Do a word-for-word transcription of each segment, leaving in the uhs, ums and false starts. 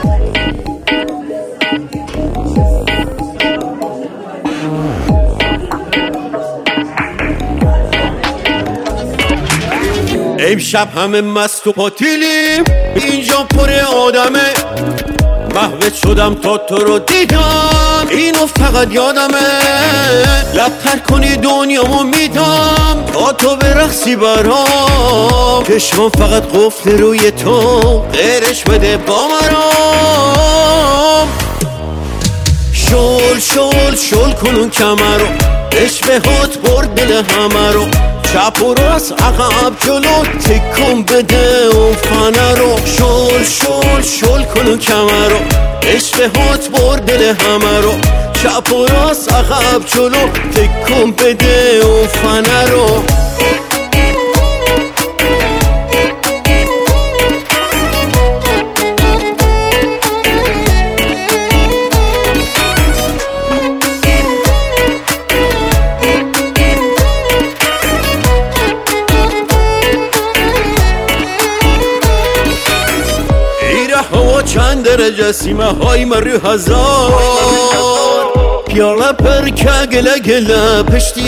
امشب همه مست و پاتیلیم، اینجا پر آدمه. محو شدم تا تو رو دیدم، اینو فقط یادمه. لبتر کنی دنیامو میدم تا تو برقصی برام. چشمام فقط قفل روی تو، غیرش بده با مرام. شل شل شل کنون کمر رو، عشقهات برد دل همه رو. چپ و راست عقب جلو تکون بده اون فنه رو. شل شل شل کنون کمر رو، عشقهات برد دل همه رو. چپ و راست عقب جلو تکون بده اون فنه رو. هوا چند درجه سیمه های مری هزار. پیاله پر که گله گله پشتی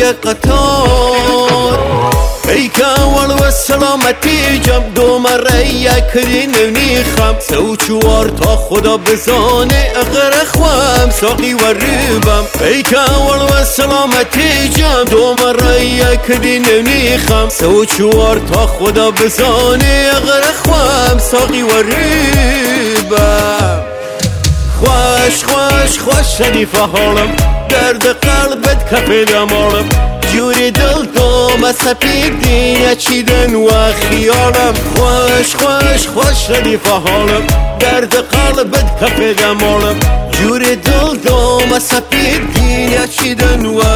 قطار. ای که اول و سلامتی جم دو مره یکری نمیخم. سو چوار تا خدا بزانه اغر خوام ساقی و ریبم. ای که اول و سلامتی جم دو مره یکری نمیخم. سو چوار تا خدا بزانه اغر خوام ساقی و ریبم. خوش خوش خوش شدیف حالم، درد قلبت کف دمارم. جوری دل دام سپیدی نچیدن و خیالم. خوش خوش خوش شدیف حالم، درد قلبت کف دمارم. جوری دل دام سپیدی نچیدن و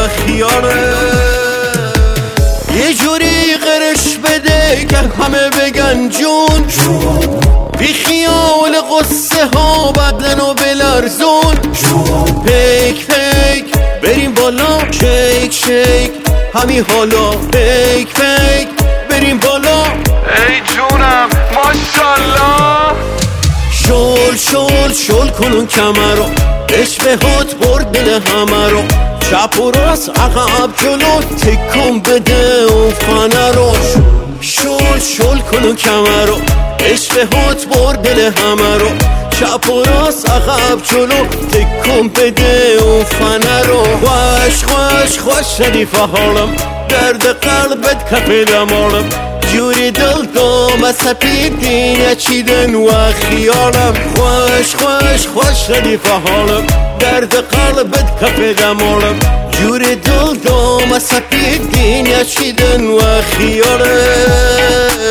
خیالم. یه جوری غرش بده که همه بگن جون جون. بی خیال قصه ها بدن و بلرزون. پیک پیک بریم بالا، شیک شیک همین حالا. پیک پیک بریم بالا. ای جونم ماشالله. شل شل شل کنون کمر رو، عشقهات برد دل همه رو. چپ و راست عقب جلو تکون بده اون فنه رو. شل شل کنون کمر رو، عشقهات برد دل همه رو. چپ و راست عقب جلو تکون بده اون فنه رو. خوش خوش خوش شدیف حالم، درد قلبت کف دمارم. جوری دل دام سپیدی نچیدن و خیالم. خوش خوش خوش شدیف حالم، درد قلبت کف دمارم. جوری دل دام سپیدی نچیدن و خیالم.